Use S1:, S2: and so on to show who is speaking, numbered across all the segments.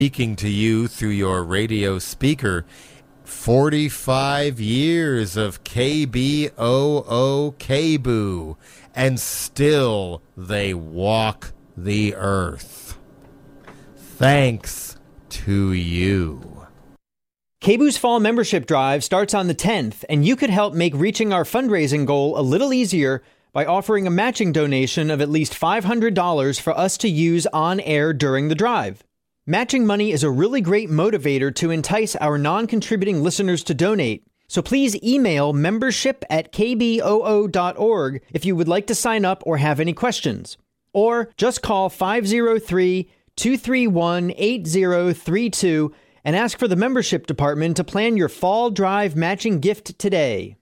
S1: speaking to you through your radio speaker. 45 years of KBOO KBOO, and still they walk the earth. Thanks to you.
S2: KBOO's Fall Membership Drive starts on the 10th, and you could help make reaching our fundraising goal a little easier by offering a matching donation of at least $500 for us to use on air during the drive. Matching money is a really great motivator to entice our non-contributing listeners to donate. So please email membership@kboo.org if you would like to sign up or have any questions. Or just call 503-231-8032 and ask for the membership department to plan your fall drive matching gift today.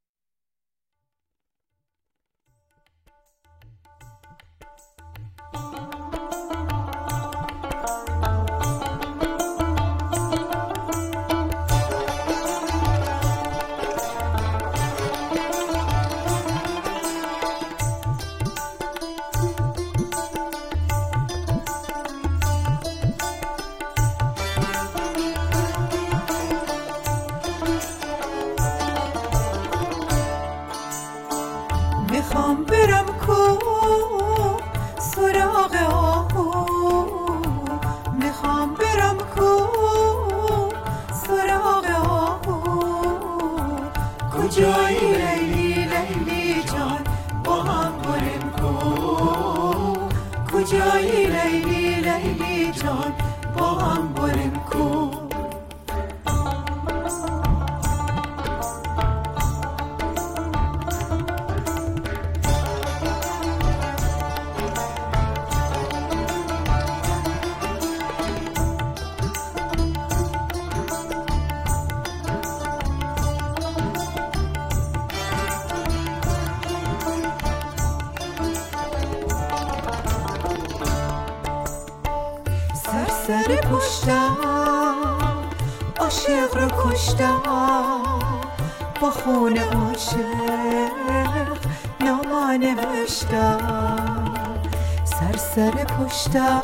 S3: عاشق رو کشتم با خون عاشق نامه نوشتم سرسر پشتم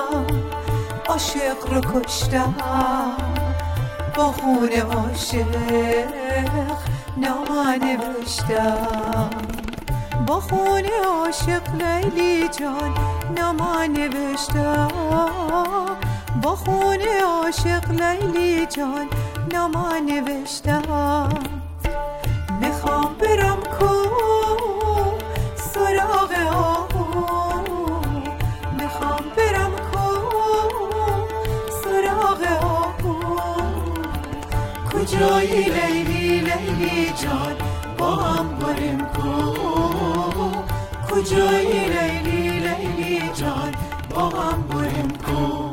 S3: عاشق رو کشتم با خون عاشق نامه نوشتم با خون عاشق لیلی جان نامه نوشتم با خون عاشق لیلی جان نامه نوشتم میخوام برم کو سراغ آهو میخوام برم کو سراغ آهو کجایی لیلی لیلی جان با هم بریم کو کجایی لیلی لیلی جان با هم بریم کو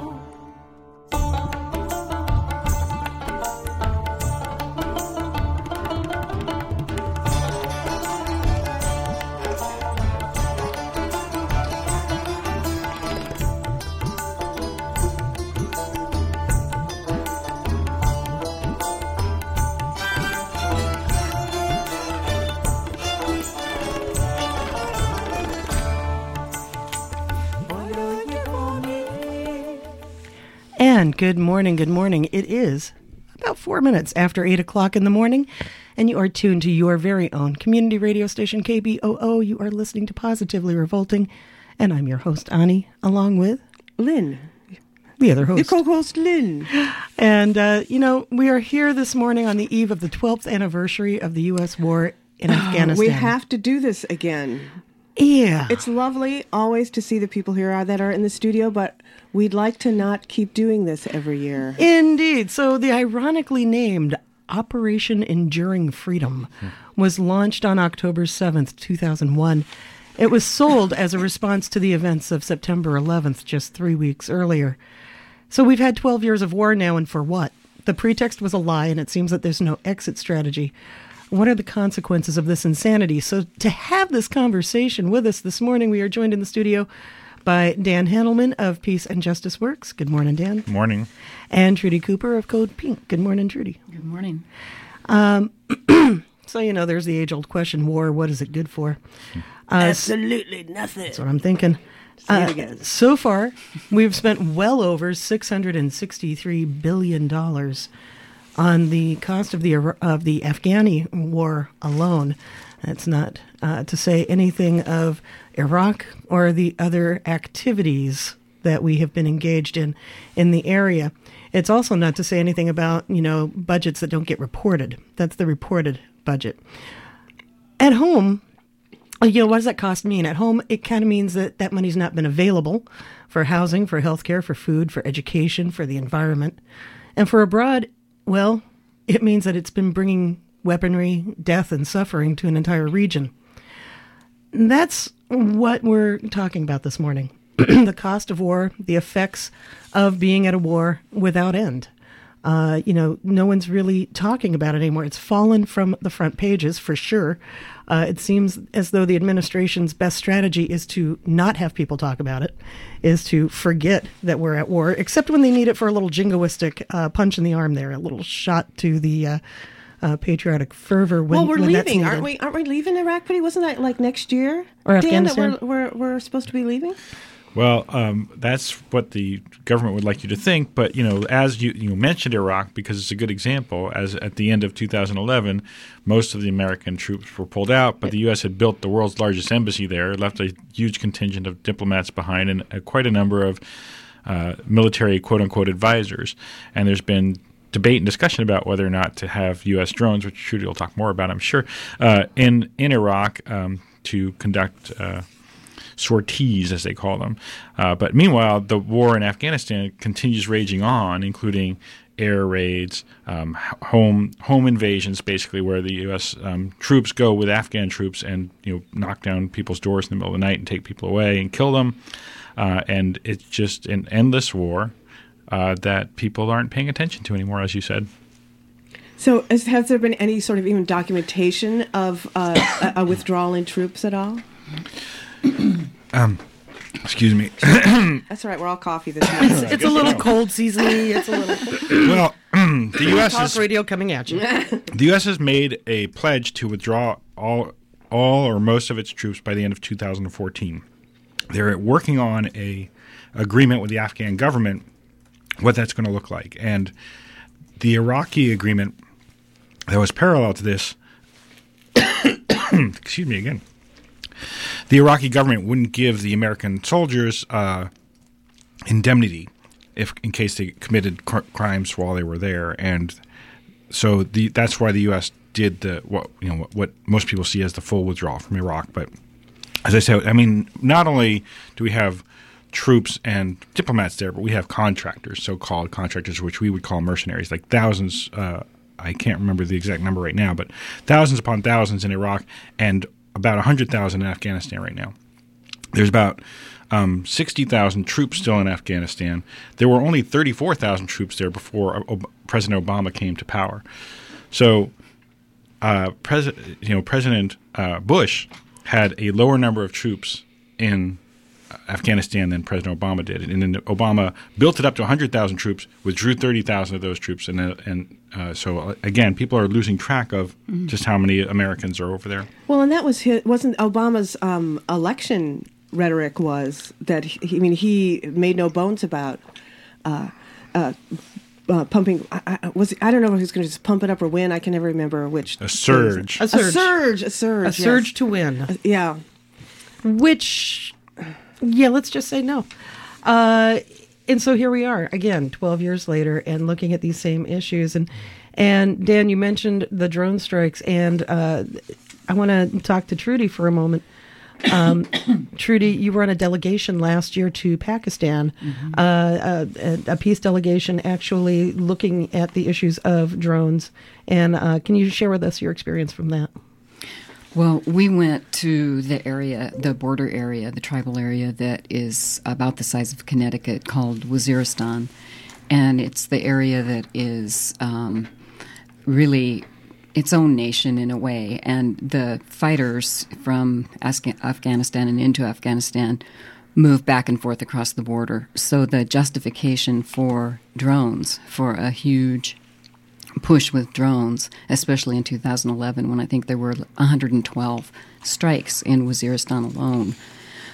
S4: And good morning, good morning. It is about 4 minutes after 8 o'clock in the morning, and you are tuned to your very own community radio station, KBOO. You are listening to Positively Revolting, and I'm your host, Ani, along with
S5: Lynn,
S4: the other host.
S5: The co-host, Lynn.
S4: And, we are here this morning on the eve of the 12th anniversary of the U.S. war in Afghanistan.
S5: We have to do this again.
S4: Yeah.
S5: It's lovely always to see the people here that are in the studio, but we'd like to not keep doing this every year.
S4: Indeed. So the ironically named Operation Enduring Freedom was launched on October 7th, 2001. It was sold as a response to the events of September 11th, just 3 weeks earlier. So we've had 12 years of war now, and for what? The pretext was a lie, and it seems that there's no exit strategy. What are the consequences of this insanity? So to have this conversation with us this morning, we are joined in the studio by Dan Handelman of Peace and Justice Works. Good morning, Dan.
S6: Good morning.
S4: And Trudy Cooper of Code Pink. Good morning, Trudy.
S7: Good morning.
S4: So, there's the age-old question, war, what is it good for?
S5: Absolutely nothing.
S4: That's what I'm thinking.
S5: Say it again.
S4: So far, we've spent well over $663 billion on the cost of the Afghani war alone. That's not to say anything of Iraq or the other activities that we have been engaged in the area. It's also not to say anything about, budgets that don't get reported. That's the reported budget. At home, what does that cost mean? At home, it kind of means that money's not been available for housing, for healthcare, for food, for education, for the environment. And for abroad, well, it means that it's been bringing weaponry, death, and suffering to an entire region. That's what we're talking about this morning. The cost of war, the effects of being at a war without end. No one's really talking about it anymore. It's fallen from the front pages for sure. It seems as though the administration's best strategy is to not have people talk about it, is to forget that we're at war, except when they need it for a little jingoistic punch in the arm there, a little shot to the patriotic fervor. When
S5: we're
S4: that's
S5: leaving,
S4: needed.
S5: aren't we leaving Iraq? Pretty wasn't that like next year,
S4: or
S5: Dan,
S4: Afghanistan?
S5: That we're supposed to be leaving?
S6: Well, that's what the government would like you to think. But, as you mentioned Iraq, because it's a good example, as at the end of 2011, most of the American troops were pulled out, but the U.S. had built the world's largest embassy there, left a huge contingent of diplomats behind, and quite a number of military quote-unquote advisors. And there's been debate and discussion about whether or not to have U.S. drones, which Trudy will talk more about, I'm sure, in Iraq to conduct sorties, as they call them. But meanwhile, the war in Afghanistan continues raging on, including air raids, home invasions, basically, where the U.S. Troops go with Afghan troops and knock down people's doors in the middle of the night and take people away and kill them. And it's just an endless war that people aren't paying attention to anymore, as you said.
S5: So has there been any sort of even documentation of a withdrawal in troops at all?
S6: Excuse me.
S5: That's all right. We're all coffee this morning.
S4: It's a little cold seasony. It's a little.
S6: Well, the U.S.
S4: Talk radio coming at you.
S6: The U.S. has made a pledge to withdraw all or most of its troops by the end of 2014. They're working on a agreement with the Afghan government, what that's going to look like. And the Iraqi agreement that was parallel to this, excuse me again, the Iraqi government wouldn't give the American soldiers indemnity in case they committed crimes while they were there, and so that's why the U.S. did what most people see as the full withdrawal from Iraq. But as I said, not only do we have troops and diplomats there, but we have contractors, so-called contractors, which we would call mercenaries, like thousands. I can't remember the exact number right now, but thousands upon thousands in Iraq and about 100,000 in Afghanistan right now. There's about 60,000 troops still in Afghanistan. There were only 34,000 troops there before President Obama came to power. So President Bush had a lower number of troops in Afghanistan than President Obama did. And then Obama built it up to 100,000 troops, withdrew 30,000 of those troops. And so, again, people are losing track of just how many Americans are over there.
S5: Well, and that wasn't Obama's election rhetoric was that, he made no bones about pumping. I don't know if he's going to just pump it up or win. I can never remember which.
S6: A surge.
S5: A surge. Yes.
S4: To win.
S5: Yeah.
S4: Which... Yeah, let's just say no. And so here we are again, 12 years later, and looking at these same issues. And Dan, you mentioned the drone strikes, and I want to talk to Trudy for a moment. Trudy, you were on a delegation last year to Pakistan, a peace delegation actually looking at the issues of drones. And can you share with us your experience from that?
S7: Well, we went to the area, the border area, the tribal area that is about the size of Connecticut called Waziristan. And it's the area that is really its own nation in a way. And the fighters from Afghanistan and into Afghanistan move back and forth across the border. So the justification for drones, for a huge push with drones, especially in 2011 when I think there were 112 strikes in Waziristan alone.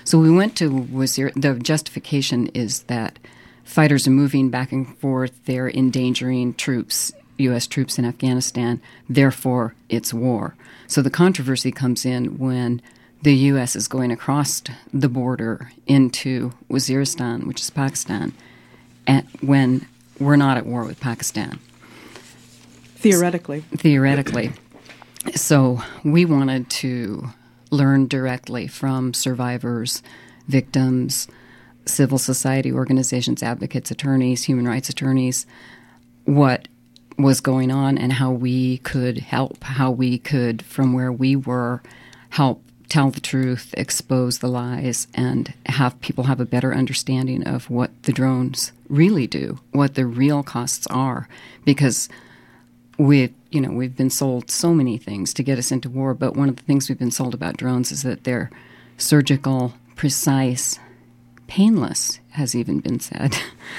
S7: So we went to Waziristan. The justification is that fighters are moving back and forth. They're endangering troops, U.S. troops in Afghanistan. Therefore, it's war. So the controversy comes in when the U.S. is going across the border into Waziristan, which is Pakistan, and when we're not at war with Pakistan.
S5: Theoretically.
S7: Theoretically. So we wanted to learn directly from survivors, victims, civil society organizations, advocates, attorneys, human rights attorneys, what was going on and how we could help, how we could, from where we were, help tell the truth, expose the lies, and have people have a better understanding of what the drones really do, what the real costs are. Because we've been sold so many things to get us into war, but one of the things we've been sold about drones is that they're surgical, precise, painless, has even been said.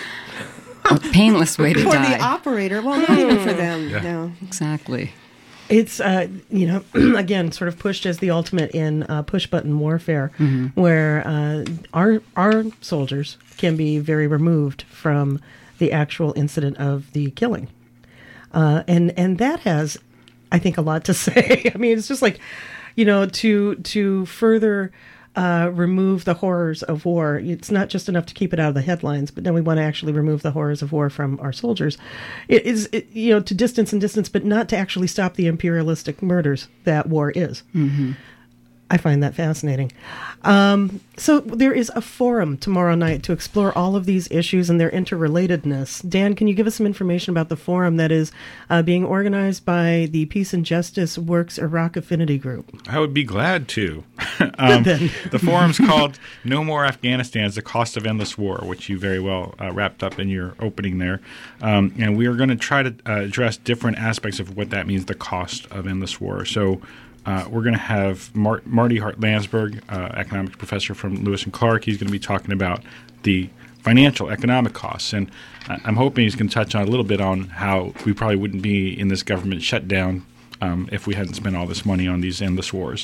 S7: A painless way to
S5: for
S7: die.
S5: the operator. Well, not even for them.
S6: Yeah.
S5: No.
S7: Exactly.
S4: It's, again, sort of pushed as the ultimate in push-button warfare, where our soldiers can be very removed from the actual incident of the killing. And that has, I think, a lot to say. I mean, it's just like, to further remove the horrors of war. It's not just enough to keep it out of the headlines, but then we want to actually remove the horrors of war from our soldiers. It is, to distance, but not to actually stop the imperialistic murders that war is. Mm-hmm. I find that fascinating. So there is a forum tomorrow night to explore all of these issues and their interrelatedness. Dan, can you give us some information about the forum that is being organized by the Peace and Justice Works Iraq Affinity Group?
S6: I would be glad to. The forum's called No More Afghanistan, the Cost of Endless War, which you very well wrapped up in your opening there. And we are going to try to address different aspects of what that means, the cost of endless war. So we're going to have Marty Hart-Landsberg, economics professor from Lewis and Clark. He's going to be talking about the financial, economic costs. And I'm hoping he's going to touch on a little bit on how we probably wouldn't be in this government shutdown if we hadn't spent all this money on these endless wars.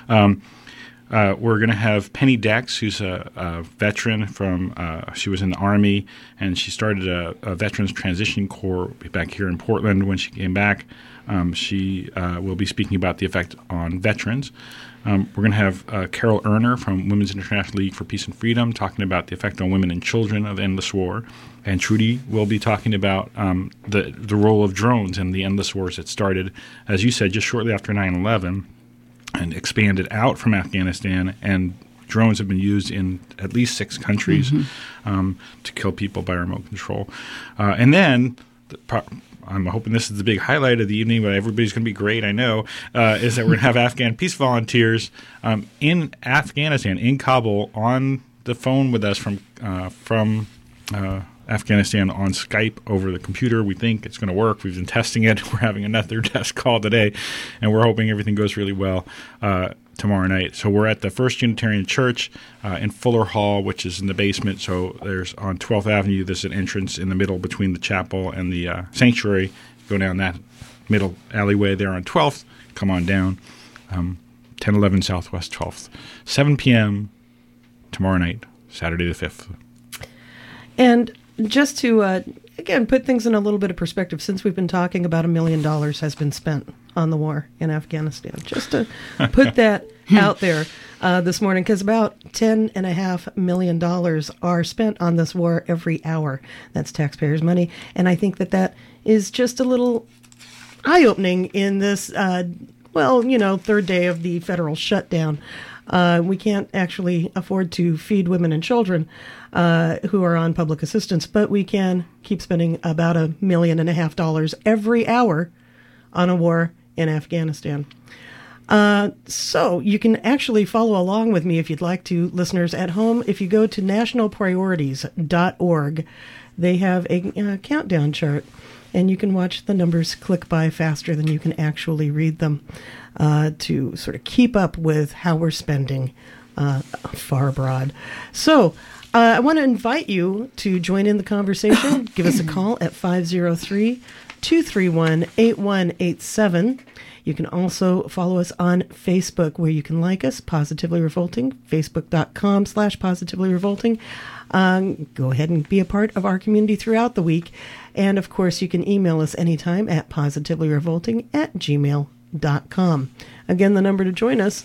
S6: We're going to have Penny Dex, who's a veteran from she was in the Army, and she started a Veterans Transition Corps back here in Portland when she came back. She will be speaking about the effect on veterans. We're going to have Carol Erner from Women's International League for Peace and Freedom talking about the effect on women and children of endless war. And Trudy will be talking about the role of drones in the endless wars that started, as you said, just shortly after 9/11 and expanded out from Afghanistan. And drones have been used in at least 6 countries to kill people by remote control. And then I'm hoping this is the big highlight of the evening, but everybody's going to be great, I know, is that we're going to have Afghan peace volunteers in Afghanistan, in Kabul, on the phone with us from Afghanistan on Skype over the computer. We think it's going to work. We've been testing it. We're having another test call today, and we're hoping everything goes really well tomorrow night. So we're at the First Unitarian Church in Fuller Hall, which is in the basement. So there's on 12th Avenue, there's an entrance in the middle between the chapel and the sanctuary. Go down that middle alleyway there on 12th. Come on down. 1011 Southwest 12th. 7 p.m. tomorrow night, Saturday the 5th.
S4: And just to, again, put things in a little bit of perspective, since we've been talking, about $1 million has been spent on the war in Afghanistan. Just to put that out there this morning, because about $10.5 million are spent on this war every hour. That's taxpayers' money. And I think that is just a little eye-opening in this, third day of the federal shutdown. We can't actually afford to feed women and children who are on public assistance, but we can keep spending about $1.5 million every hour on a war in Afghanistan. So you can actually follow along with me if you'd like to, listeners at home. If you go to nationalpriorities.org, they have a countdown chart, and you can watch the numbers click by faster than you can actually read them to sort of keep up with how we're spending far abroad. So I want to invite you to join in the conversation. Give us a call at 503 231-8187. You can also follow us on Facebook, where you can like us, Positively Revolting, facebook.com/Positively Revolting. Go ahead and be a part of our community throughout the week. And, of course, you can email us anytime at positivelyrevolting@gmail.com. Again, the number to join us,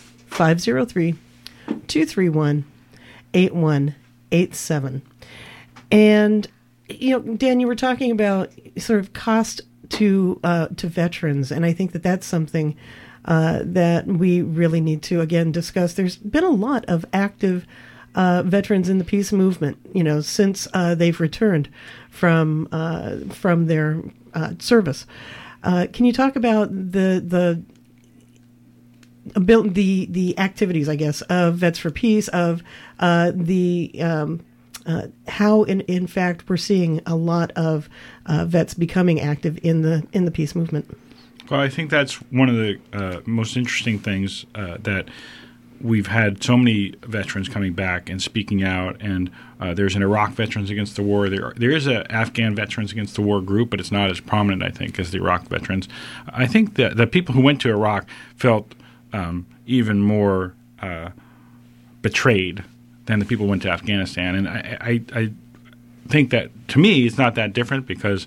S4: 503-231-8187. And, Dan, you were talking about sort of cost to veterans, and I think that that's something that we really need to, again, discuss. There's been a lot of active veterans in the peace movement, since they've returned from their service. Can you talk about the activities, I guess, of Vets for Peace, of how in fact we're seeing a lot of vets becoming active in the peace movement?
S6: Well, I think that's one of the most interesting things, that we've had so many veterans coming back and speaking out, and there's an Iraq Veterans Against the War. There is an Afghan Veterans Against the War group, but it's not as prominent, I think, as the Iraq veterans. I think that the people who went to Iraq felt even more betrayed than the people who went to Afghanistan. And I think that, to me, it's not that different, because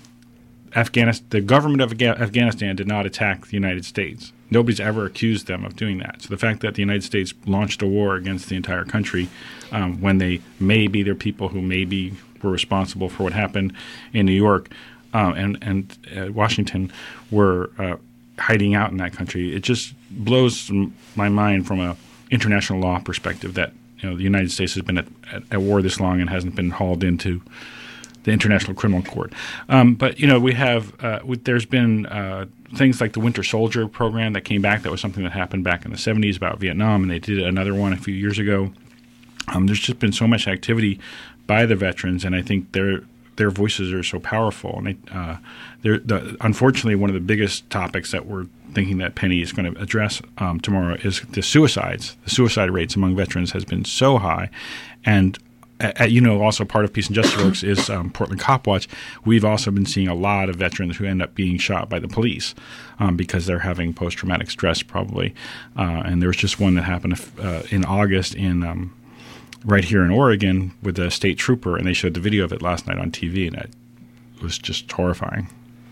S6: the government of Afghanistan did not attack the United States. Nobody's ever accused them of doing that. So the fact that the United States launched a war against the entire country, when there are people who maybe were responsible for what happened in New York and Washington were hiding out in that country, it just blows my mind from an international law perspective that the United States has been at war this long and hasn't been hauled into the International Criminal Court. But we have there's been things like the Winter Soldier program that came back. That was something that happened back in the 70s about Vietnam, and they did another one a few years ago. There's just been so much activity by the veterans, and I think their voices are so powerful. And unfortunately, one of the biggest topics that we're thinking that Penny is going to address tomorrow is the suicides. The suicide rates among veterans has been so high, and also part of Peace and Justice Works is Portland Cop Watch. We've also been seeing a lot of veterans who end up being shot by the police because they're having post-traumatic stress, probably. And there was just one that happened in August right here in Oregon with a state trooper, and they showed the video of it last night on TV, and it was just horrifying.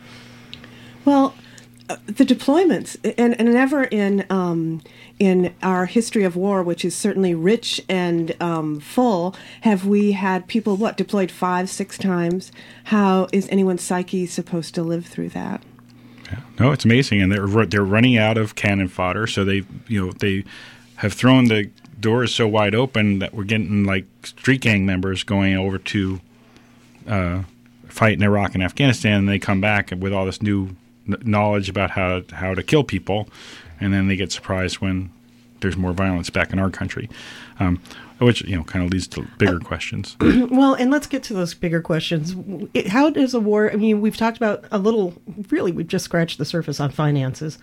S5: Well, the deployments, and never in our history of war, which is certainly rich and full, have we had people deployed 5-6 times. How is anyone's psyche supposed to live through that?
S6: Yeah. No, it's amazing, and they're running out of cannon fodder, so they have thrown the doors so wide open that we're getting like street gang members going over to fight in Iraq and Afghanistan, and they come back with all this new knowledge about how to kill people, and then they get surprised when there's more violence back in our country, which kind of leads to bigger questions.
S4: Well, and let's get to those bigger questions. How does a war? I mean, we've talked about a little. Really, we've just scratched the surface on finances,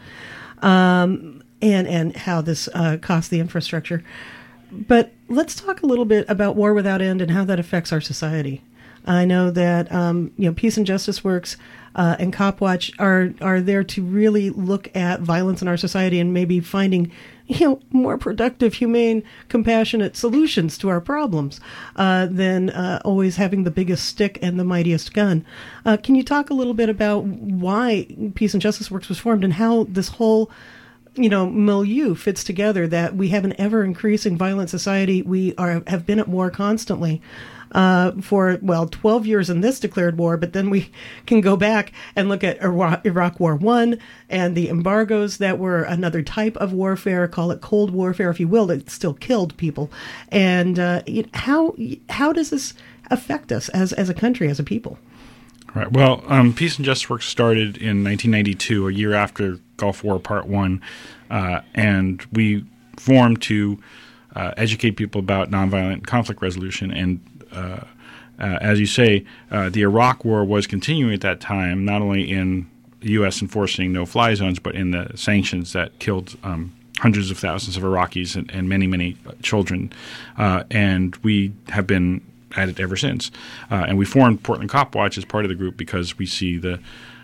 S4: and how this costs the infrastructure. But let's talk a little bit about War Without End and how that affects our society. I know that Peace and Justice Works and Cop Watch are there to really look at violence in our society and maybe finding more productive, humane, compassionate solutions to our problems than always having the biggest stick and the mightiest gun. Can you talk a little bit about why Peace and Justice Works was formed and how this whole milieu fits together, that we have an ever-increasing violent society. We have been at war constantly for 12 years in this declared war, but then we can go back and look at Iraq War I and the embargoes that were another type of warfare, call it Cold Warfare, if you will, that still killed people. And how does this affect us as a country, as a people?
S6: Right. Well, Peace and Justice Works started in 1992, a year after Gulf War Part 1, and we formed to educate people about nonviolent conflict resolution. And as you say, the Iraq War was continuing at that time, not only in the U.S. enforcing no-fly zones, but in the sanctions that killed hundreds of thousands of Iraqis and many, many children. And we have been at it ever since. And we formed Portland Cop Watch as part of the group because we see the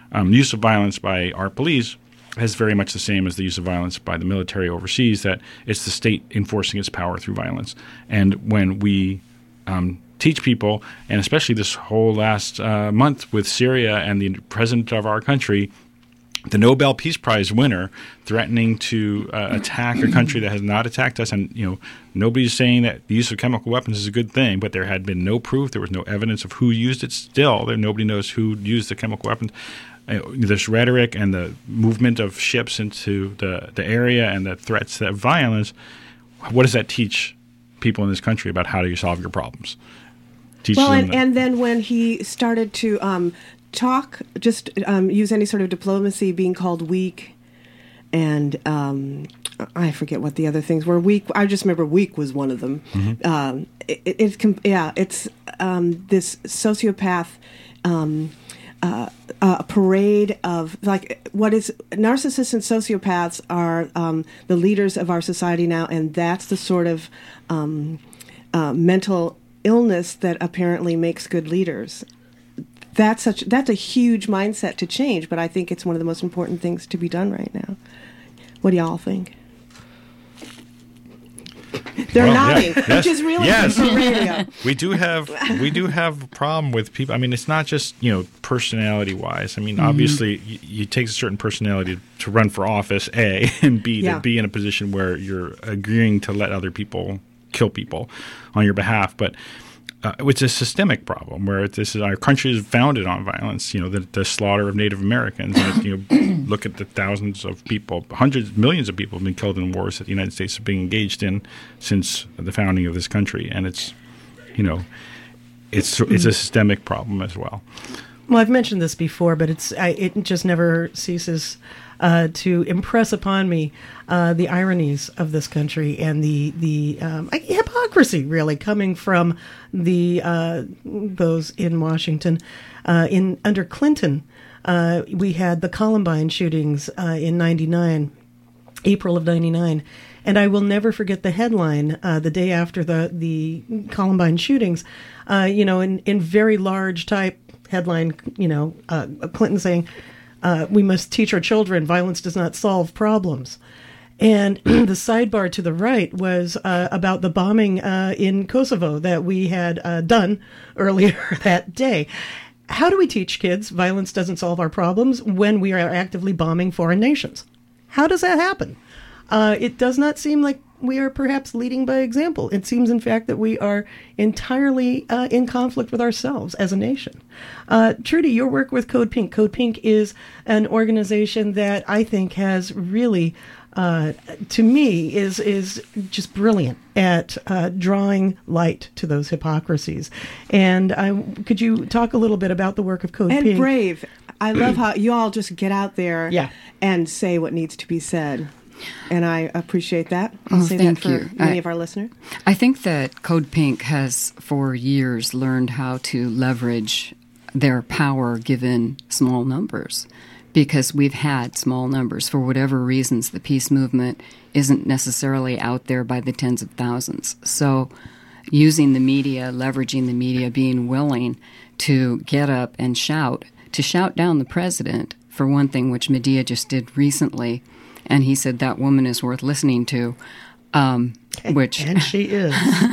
S6: use of violence by our police is very much the same as the use of violence by the military overseas, that it's the state enforcing its power through violence. And when we teach people, and especially this whole last month with Syria and the president of our country, the Nobel Peace Prize winner, threatening to attack a country that has not attacked us, and nobody's saying that the use of chemical weapons is a good thing, but there had been no proof, there was no evidence of who used it. Still, nobody knows who used the chemical weapons. This rhetoric and the movement of ships into the area and the threats of violence, what does that teach people in this country about how do you solve your problems?
S5: And then when he started to talk, just use any sort of diplomacy, being called weak, and I forget what the other things were. Weak. I just remember weak was one of them. Mm-hmm. It's this sociopath. A parade of, like, what is narcissists and sociopaths are the leaders of our society now, and that's the sort of mental illness that apparently makes good leaders. That's a huge mindset to change, but I think it's one of the most important things to be done right now. What do y'all think? They're nodding, which is really good for radio.
S6: We do have a problem with people. I mean, it's not just personality wise. I mean, obviously, you take a certain personality to run for office, A, and B, to be in a position where you're agreeing to let other people kill people on your behalf. But it's a systemic problem where our country is founded on violence. The slaughter of Native Americans. And look at the thousands of people, hundreds, millions of people have been killed in wars that the United States has been engaged in since the founding of this country, and it's a systemic problem as well.
S4: Well, I've mentioned this before, but it just never ceases to impress upon me the ironies of this country and the hypocrisy, really, coming from those in Washington. Under Clinton, we had the Columbine shootings in '99, April of '99. And I will never forget the headline the day after the Columbine shootings, in very large type headline, Clinton saying, we must teach our children violence does not solve problems. And the sidebar to the right was about the bombing in Kosovo that we had done earlier that day. How do we teach kids violence doesn't solve our problems when we are actively bombing foreign nations? How does that happen? It does not seem like we are perhaps leading by example. It seems, in fact, that we are entirely in conflict with ourselves as a nation. Trudy, your work with Code Pink. Code Pink is an organization that I think has really, to me, is just brilliant at drawing light to those hypocrisies. And could you talk a little bit about the work of Code Pink?
S5: And brave. I love how you all just get out there and say what needs to be said. And I appreciate that. I'll say that for many of our listeners.
S7: I think that Code Pink has for years learned how to leverage their power given small numbers, because we've had small numbers. For whatever reasons, the peace movement isn't necessarily out there by the tens of thousands. So using the media, leveraging the media, being willing to get up and shout down the president, for one thing, which Medea just did recently. And he said that woman is worth listening to, which
S4: and she is.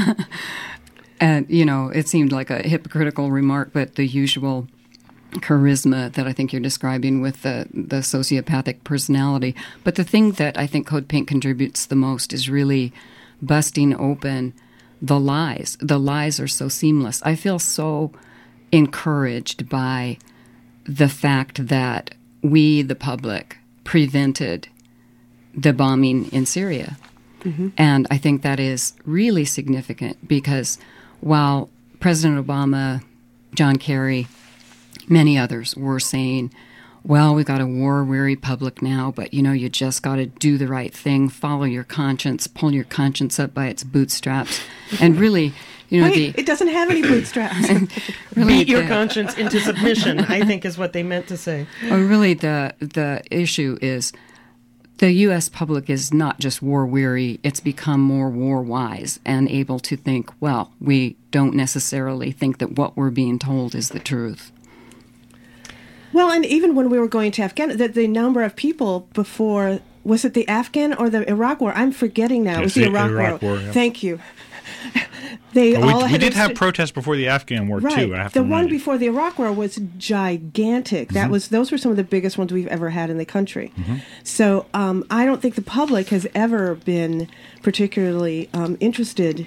S7: And it seemed like a hypocritical remark, but the usual charisma that I think you're describing with the sociopathic personality. But the thing that I think Code Pink contributes the most is really busting open the lies. The lies are so seamless. I feel so encouraged by the fact that we, the public, prevented the bombing in Syria. Mm-hmm. And I think that is really significant because while President Obama, John Kerry, many others were saying, well, we've got a war-weary public now, but, you just got to do the right thing, follow your conscience, pull your conscience up by its bootstraps. And really,
S5: it doesn't have any bootstraps.
S4: Really beat your conscience into submission, I think is what they meant to say.
S7: Really, the issue is the U.S. public is not just war-weary, it's become more war-wise and able to think, well, we don't necessarily think that what we're being told is the truth.
S5: Well, and even when we were going to Afghanistan, the number of people before, was it the Afghan or the Iraq War? I'm forgetting now. It was the Iraq War.
S6: Yeah.
S5: Thank you. They all
S6: we
S5: had
S6: did have protests before the Afghan War
S5: right.
S6: too. I have to
S5: the
S6: remind
S5: one
S6: you.
S5: before the Iraq War was gigantic. Those were some of the biggest ones we've ever had in the country. So I don't think the public has ever been particularly interested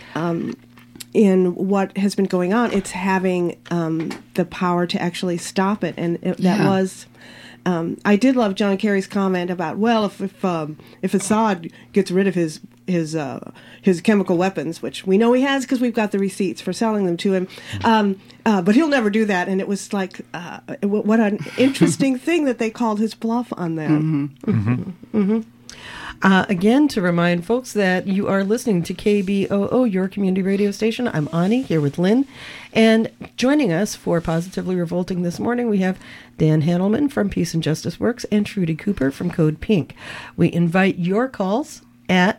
S5: in what has been going on. It's having the power to actually stop it, and that was. I did love John Kerry's comment about, well, if Assad gets rid of his chemical weapons, which we know he has because we've got the receipts for selling them to him, but he'll never do that. And it was like, what an interesting thing that they called his bluff on that.
S4: Again, to remind folks that you are listening to KBOO, your community radio station. I'm Ani, here with Lynn. And joining us for Positively Revolting this morning, we have Dan Handelman from Peace and Justice Works and Trudy Cooper from Code Pink. We invite your calls at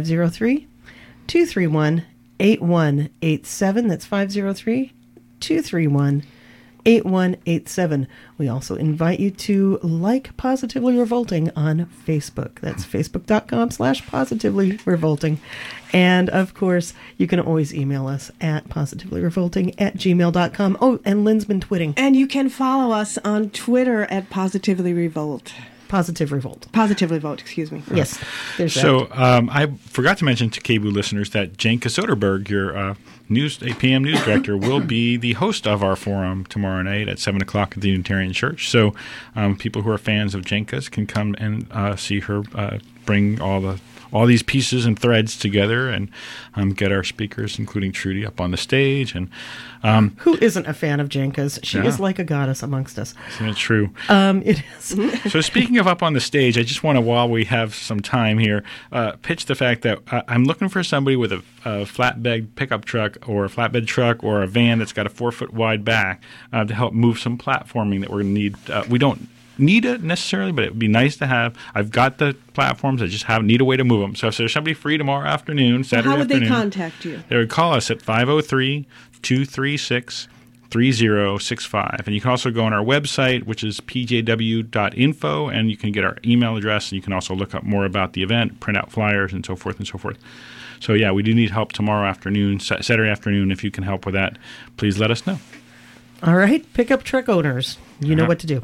S4: 503-231-8187. That's 503-231-8187. We also invite you to like Positively Revolting on Facebook. That's facebook.com/Positively Revolting. And of course, you can always email us at positivelyrevolting@gmail.com. Oh, and Lynn's been twitting.
S5: And you can follow us on Twitter at Positively Revolt.
S4: Positive Revolt.
S5: Positively Vote, excuse me.
S4: Yes. There's
S6: So I forgot to mention to KBOO listeners that Jenka Soderberg, your PM news director, will be the host of our forum tomorrow night at 7 o'clock at the Unitarian Church. So people who are fans of Jenka's can come and see her bring all these pieces and threads together and get our speakers, including Trudy, up on the stage. And
S4: who isn't a fan of Jenka's? She is like a goddess amongst us.
S6: Isn't it true?
S4: It is.
S6: So speaking of up on the stage, I just want to, while we have some time here, pitch the fact that I'm looking for somebody with a flatbed pickup truck or a flatbed truck or a van that's got a 4-foot wide back to help move some platforming that we're going to need. We don't need it necessarily, but it would be nice to have. I've got the platforms. I just need a way to move them. So if there's somebody free tomorrow afternoon, Saturday
S5: How would
S6: afternoon,
S5: they contact you?
S6: They would call us at 503-236-3065. And you can also go on our website, which is pjw.info, and you can get our email address, and you can also look up more about the event, print out flyers, and so forth and so forth. So, yeah, we do need help tomorrow afternoon, Saturday afternoon. If you can help with that, please let us know.
S4: All right, pickup truck owners, you know what to do.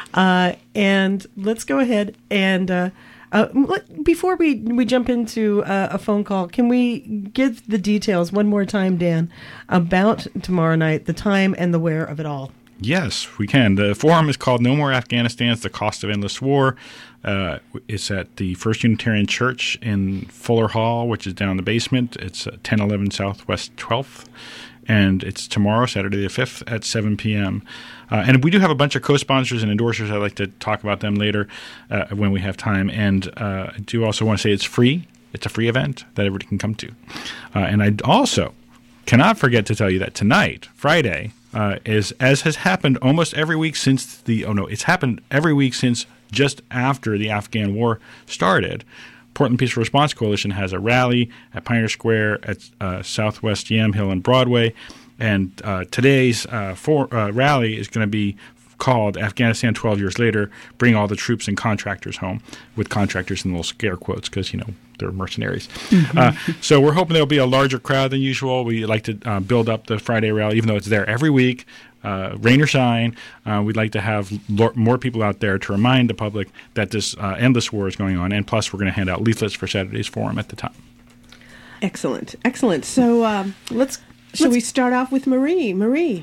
S4: And let's go ahead and before we jump into a phone call, can we give the details one more time, Dan, about tomorrow night, the time and the where of it all?
S6: Yes, we can. The forum is called No More Afghanistan's The Cost of Endless War. It's at the First Unitarian Church in Fuller Hall, which is down in the basement. It's 1011 Southwest 12th. And it's tomorrow, Saturday the 5th at 7 p.m. And we do have a bunch of co-sponsors and endorsers. I'd like to talk about them later when we have time. And I do also want to say it's free. It's a free event that everybody can come to. And I also cannot forget to tell you that tonight, Friday, is, as has happened almost every week since it's happened every week since just after the Afghan war started. Portland Peaceful Response Coalition has a rally at Pioneer Square at Southwest Yamhill and Broadway. And today's rally is going to be called Afghanistan 12 Years Later, Bring All the Troops and Contractors Home, with contractors in little scare quotes because, they're mercenaries. So we're hoping there'll be a larger crowd than usual. We like to build up the Friday rally, even though it's there every week. Rain or shine, we'd like to have more people out there to remind the public that this endless war is going on. And plus, we're going to hand out leaflets for Saturday's forum at the time.
S5: Excellent. So shall we start off with Marie? Marie.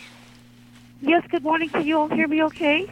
S8: Yes, good morning. Can you all hear me okay?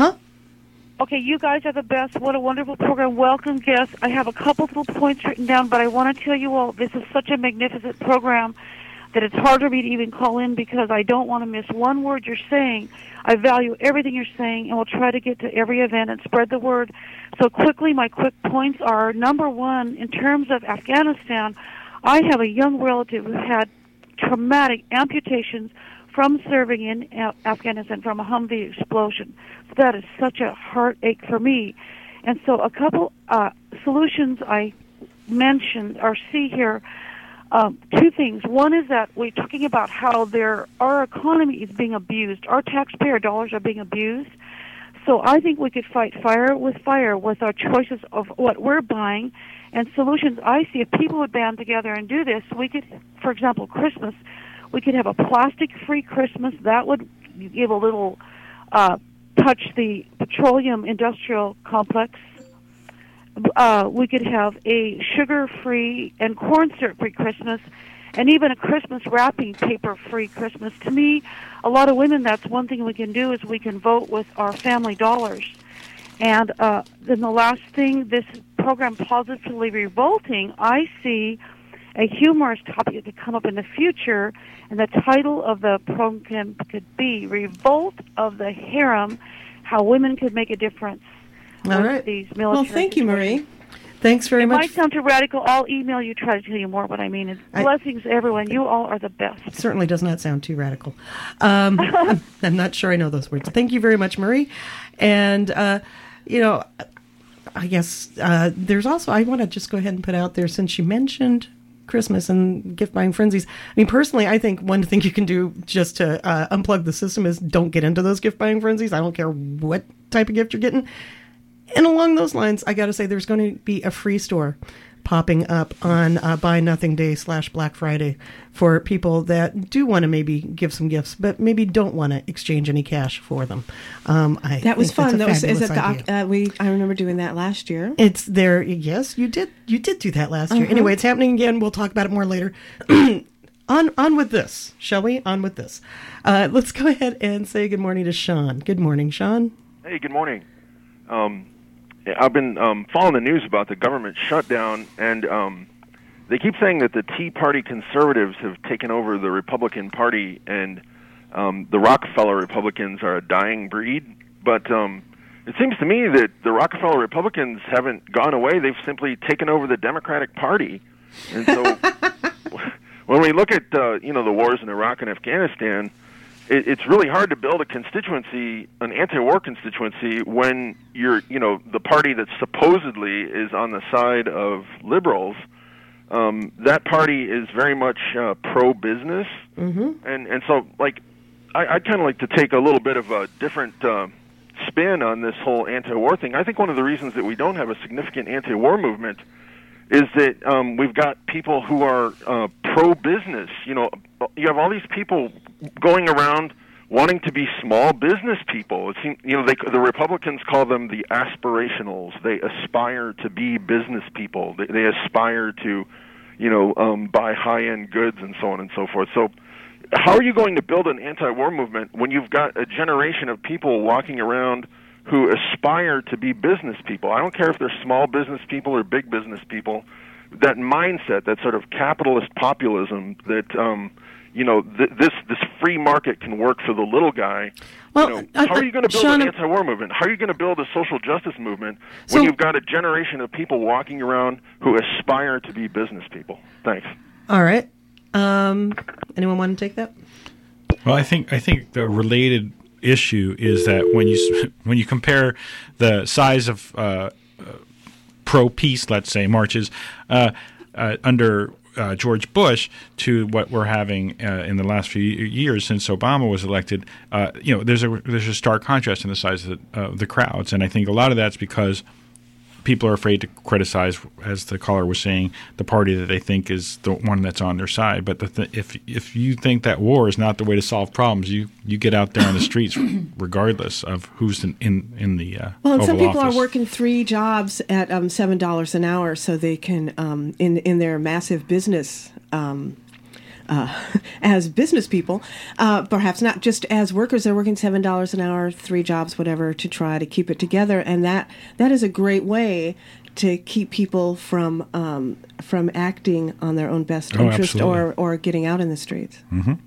S8: Okay, you guys are the best. What a wonderful program. Welcome, guests. I have a couple little points written down, but I want to tell you all this is such a magnificent program that it's hard for me to even call in because I don't want to miss one word you're saying. I value everything you're saying, and we'll try to get to every event and spread the word. So quickly, my quick points are, number one, in terms of Afghanistan, I have a young relative who had traumatic amputations from serving in Afghanistan from a Humvee explosion. So that is such a heartache for me. And so a couple solutions I mentioned or see here. Two things. One is that we're talking about how our economy is being abused. Our taxpayer dollars are being abused. So I think we could fight fire with our choices of what we're buying and solutions. I see if people would band together and do this, we could, for example, Christmas, we could have a plastic-free Christmas. That would give a little touch the petroleum industrial complex. We could have a sugar-free and corn syrup-free Christmas, and even a Christmas wrapping paper-free Christmas. To me, a lot of women, that's one thing we can do is we can vote with our family dollars. And then the last thing, this program, Positively Revolting, I see a humorous topic that could come up in the future, and the title of the program could be Revolt of the Harem, How Women Could Make a Difference.
S4: All right.
S8: These military
S5: Well, thank you, Marie.
S4: Thanks very much.
S8: It might sound too radical. I'll email you, try to tell you more what I mean. Blessings, everyone. You all are the best.
S4: It certainly does not sound too radical. I'm not sure I know those words. Thank you very much, Marie. And, I guess there's also, I want to just go ahead and put out there, since you mentioned Christmas and gift buying frenzies. I mean, personally, I think one thing you can do just to unplug the system is don't get into those gift buying frenzies. I don't care what type of gift you're getting. And along those lines, I got to say, there's going to be a free store popping up on Buy Nothing Day / Black Friday for people that do want to maybe give some gifts, but maybe don't want to exchange any cash for them.
S5: That was fun.
S4: Is
S5: it I remember doing that last year.
S4: It's there. Yes, you did. You did do that last year. Anyway, it's happening again. We'll talk about it more later. On with this, shall we? On with this. Let's go ahead and say good morning to Sean. Good morning, Sean.
S9: Hey, good morning. I've been following the news about the government shutdown, and they keep saying that the Tea Party conservatives have taken over the Republican Party, and the Rockefeller Republicans are a dying breed. But it seems to me that the Rockefeller Republicans haven't gone away. They've simply taken over the Democratic Party. And so when we look at the wars in Iraq and Afghanistan, it's really hard to build a constituency, an anti-war constituency, when you're, the party that supposedly is on the side of liberals. That party is very much pro-business, and so I'd kind of like to take a little bit of a different spin on this whole anti-war thing. I think one of the reasons that we don't have a significant anti-war movement is that we've got people who are pro-business. You have all these people going around wanting to be small business people. It seems, the Republicans call them the aspirationals. They aspire to be business people. They aspire to, buy high-end goods and so on and so forth. So how are you going to build an anti-war movement when you've got a generation of people walking around who aspire to be business people? I don't care if they're small business people or big business people. That mindset, that sort of capitalist populism that, this free market can work for the little guy.
S4: Well,
S9: how are you going to build
S4: Sean,
S9: an anti-war movement? How are you going to build a social justice movement when you've got a generation of people walking around who aspire to be business people? Thanks.
S4: All right. Anyone want to take that?
S6: Well, I think the related issue is that when you compare the size of pro-peace, let's say, marches under George Bush to what we're having in the last few years since Obama was elected, there's a stark contrast in the size of the crowds, and I think a lot of that's because people are afraid to criticize, as the caller was saying, the party that they think is the one that's on their side. But if you think that war is not the way to solve problems, you get out there on the streets regardless of who's in the
S5: well, and
S6: Oval
S5: some people
S6: Office.
S5: are working 3 jobs at $7 an hour so they can in their massive business. As business people, perhaps not just as workers, they're working $7 an hour, 3 jobs, whatever, to try to keep it together, and that is a great way to keep people from acting on their own best interest or getting out in the streets.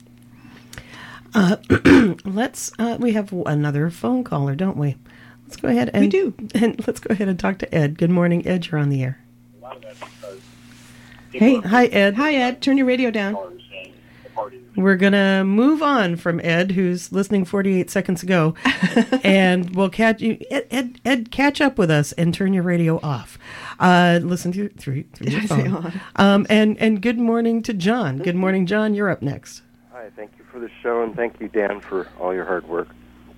S4: We have another phone caller, don't we? Let's go ahead and
S5: we do,
S4: and let's go ahead and talk to Ed. Good morning, Ed. You're on the air.
S5: Hey,
S4: hi, Ed.
S5: Hi, Ed. Turn your radio down.
S4: We're going to move on from Ed, who's listening 48 seconds ago, and we'll catch you. Ed, catch up with us and turn your radio off. Listen through your phone. And good morning to John. Good morning, John. You're up next.
S10: Hi, thank you for the show, and thank you, Dan, for all your hard work.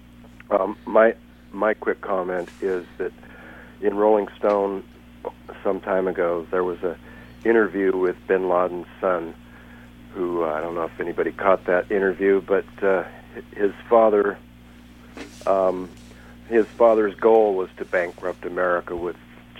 S10: My quick comment is that in Rolling Stone some time ago, there was a interview with Bin Laden's son, who I don't know if anybody caught that interview, but his father's goal was to bankrupt America with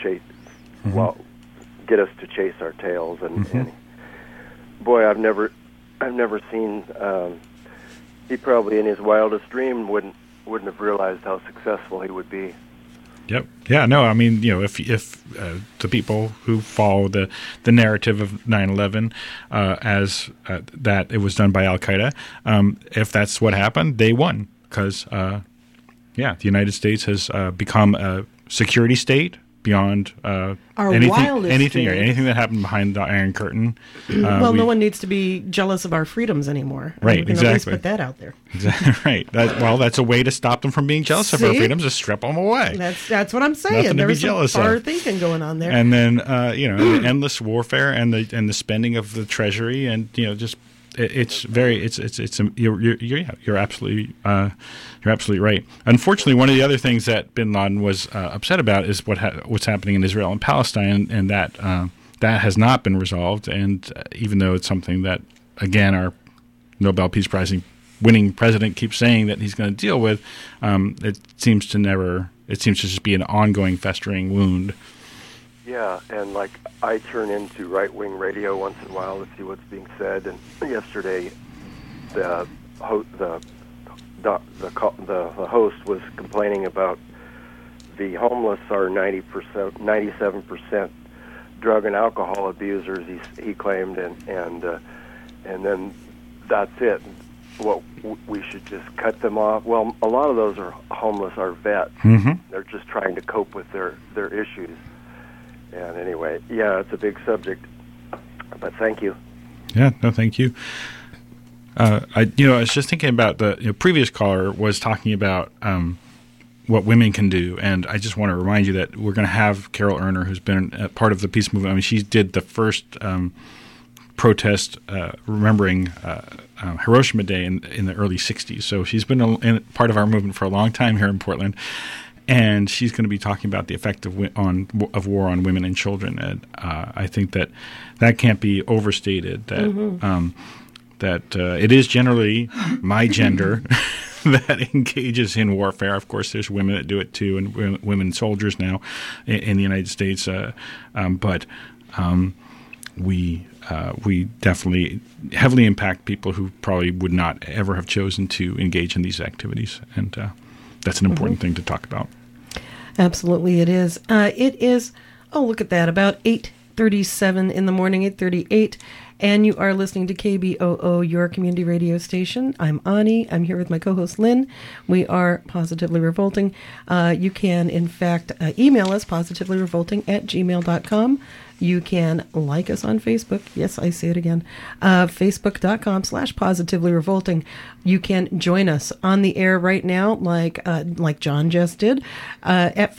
S10: get us to chase our tails, and boy, I've never seen. He probably in his wildest dream wouldn't have realized how successful he would be.
S6: Yep. Yeah. No. I mean, if the people who follow the narrative of 9/11 as that it was done by Al Qaeda, if that's what happened, they won because the United States has become a security state beyond anything that happened behind the Iron Curtain.
S4: No one needs to be jealous of our freedoms anymore.
S6: Right,
S4: we can
S6: exactly.
S4: At least put that out there.
S6: Exactly right. That's a way to stop them from being jealous of our freedoms, is strip them away.
S4: That's what I'm saying.
S6: Nothing to be jealous
S4: some far thinking going on there.
S6: And then the endless warfare and the spending of the treasury, and just. You're absolutely right. Unfortunately, one of the other things that Bin Laden was upset about is what's happening in Israel and Palestine, and that has not been resolved. And even though it's something that, again, our Nobel Peace Prize winning president keeps saying that he's going to deal with, it seems to just be an ongoing festering wound.
S10: Yeah, and I turn into right-wing radio once in a while to see what's being said. And yesterday, the host was complaining about the homeless are 97% drug and alcohol abusers. He claimed, and then that's it. Well, we should just cut them off. Well, a lot of those are homeless are vets. Mm-hmm. They're just trying to cope with their issues. And anyway, it's a big subject, but thank you.
S6: Yeah, no, thank you. I was just thinking about the previous caller was talking about what women can do, and I just want to remind you that we're going to have Carol Erner, who's been a part of the peace movement. I mean, she did the first protest remembering Hiroshima Day in the early '60s. So she's been part of our movement for a long time here in Portland. And she's going to be talking about the effect of war on women and children. And I think that can't be overstated. That it is generally my gender that engages in warfare. Of course, there's women that do it too, and women soldiers now in the United States. But we definitely heavily impact people who probably would not ever have chosen to engage in these activities, and that's an important thing to talk about.
S4: Absolutely, it is. It is, look at that, about 8:37 in the morning, 8:38, and you are listening to KBOO, your community radio station. I'm Ani. I'm here with my co-host, Lynn. We are Positively Revolting. You can, in fact, email us, positivelyrevolting@gmail.com. You can like us on Facebook. Yes, I say it again. Facebook.com/positivelyrevolting. You can join us on the air right now, like John just did, at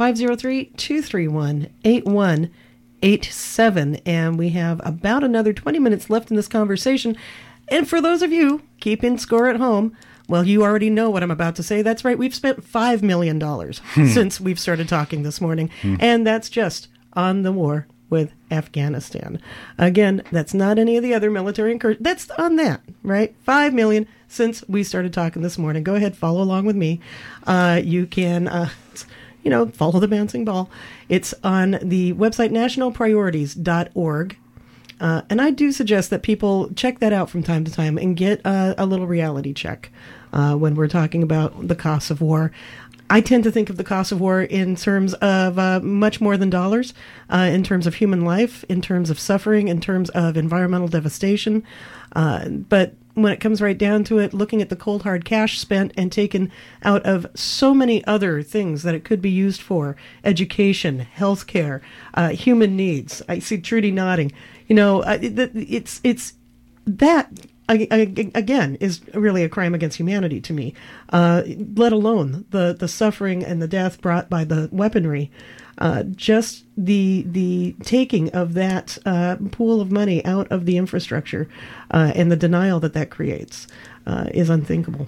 S4: 503-231-8187. And we have about another 20 minutes left in this conversation. And for those of you keeping score at home, well, you already know what I'm about to say. That's right. We've spent $5 million since we've started talking this morning. And that's just on the war with Afghanistan. Again, that's not any of the other military incursions. That's on that, right? $5 million since we started talking this morning. Go ahead, follow along with me. You can, follow the bouncing ball. It's on the website nationalpriorities.org. And I do suggest that people check that out from time to time and get a little reality check when we're talking about the costs of war. I tend to think of the cost of war in terms of much more than dollars, in terms of human life, in terms of suffering, in terms of environmental devastation. But when it comes right down to it, looking at the cold hard cash spent and taken out of so many other things that it could be used for, education, healthcare, human needs. I see Trudy nodding. It's that again, is really a crime against humanity to me, let alone the suffering and the death brought by the weaponry. Just the taking of that pool of money out of the infrastructure and the denial that creates is unthinkable.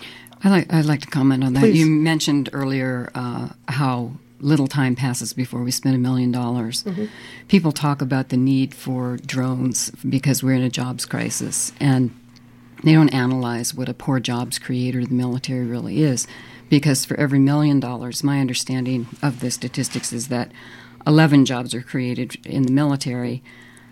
S7: I'd like to comment on that.
S4: Please.
S7: You mentioned earlier how little time passes before we spend $1 million. Mm-hmm. People talk about the need for drones because we're in a jobs crisis, and they don't analyze what a poor jobs creator the military really is. Because for every $1 million, my understanding of the statistics is that 11 jobs are created in the military.